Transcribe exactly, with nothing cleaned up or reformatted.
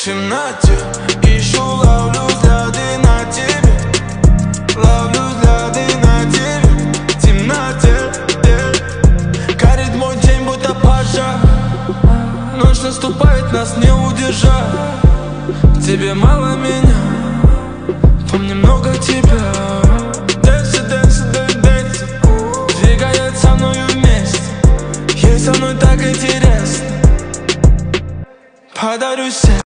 темноте ищу, ловлю взгляды на тебе, ловлю взгляды на тебе. В темноте горит мой день, будто пожар. Ночь наступает, нас не удержать. Тебе мало меня, во мне много тебя. Дэнси, дэнси, дэнси, двигает со мною вместе. Ей со мной так интересно. Подарю себе